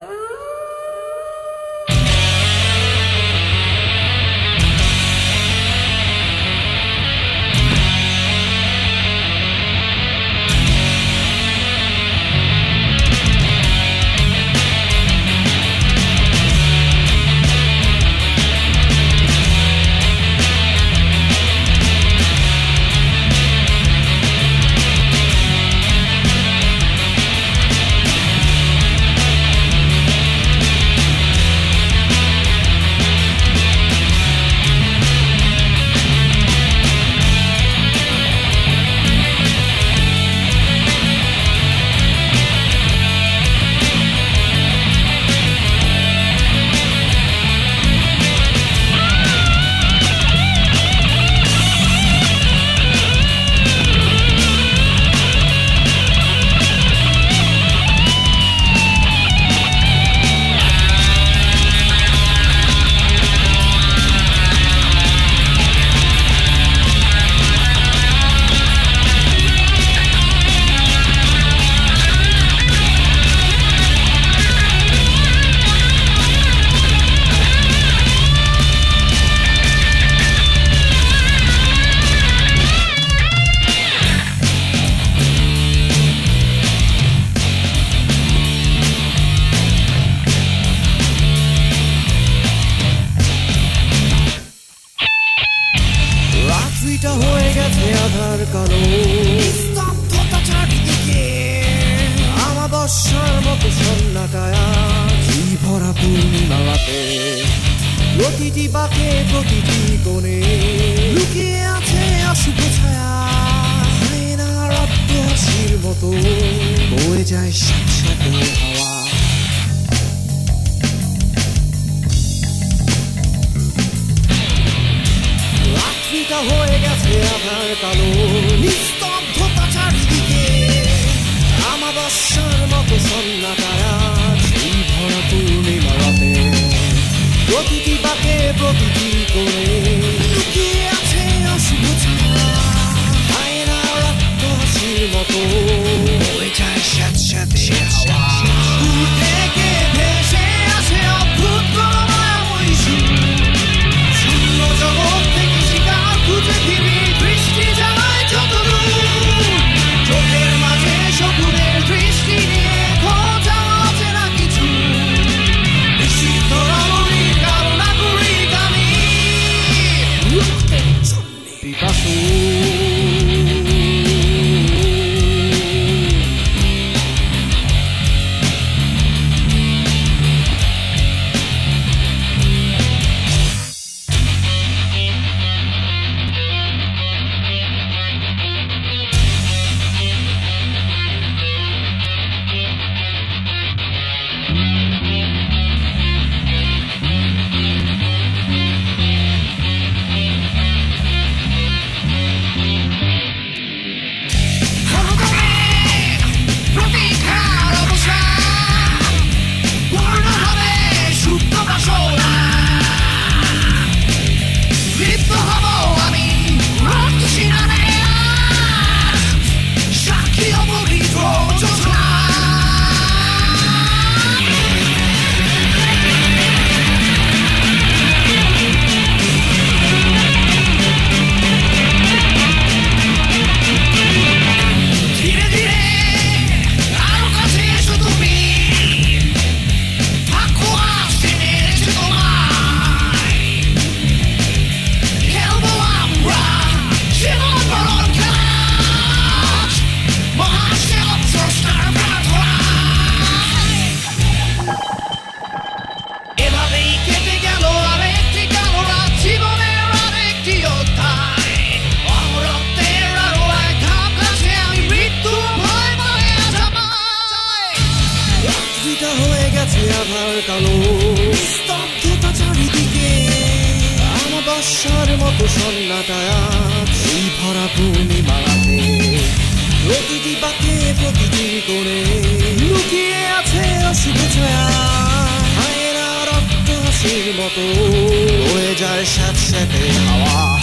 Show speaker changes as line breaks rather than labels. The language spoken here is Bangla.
হয়ে গেছে আধার কালো স্তব্ধতা চারিদিকে আমাবস্যার মতো সন্নাটায় ভরা পূর্ণিমা রাতে প্রতিটি বাঁকে প্রতিটি কোণে লুকিয়ে আছে অশুভ ছায়া হায়নার অট্টহাসির মতো বয়ে যায় স্যাঁতস্যাঁতে হাওয়া হয়ে গেছে আধার কালো নিস্তব্ধতা চারিদিকে আমাবস্যার মতো সন্নাটায় সেই ভরা পূর্ণিমা রাতে প্রতিটি বাঁকে প্রতিটি কোণে লুকিয়ে আছে অশুভ ছায়া হায়নার অট্টহাসির মতো বয়ে যায় স্যাঁতস্যাঁতে হাওয়া দূর থেকে ভেসে আসে অদ্ভুত প্রলয়ময় সুর শূন্য জগৎ থেকে শিকার খুঁজে ফিরি দৃষ্টি যায় যতদূর চোখের মাঝে শকুনের দৃষ্টি নিয়ে খোঁজা অচেনা কিছু নিষিদ্ধ রমণীর কারণা করি আমি পিপাসু হয়ে গেছে আধার কালো স্তব্ধতা চারিদিকে আমাবস্যার মতো সন্নাটায় এই ভরা পূর্ণিমা রাতে প্রতিটি বাঁকে প্রতিটি কোণে লুকিয়ে আছে অশুভ ছায়া হায়নার অট্টহাসির মতো বয়ে যায় স্যাঁতস্যাঁতে হাওয়া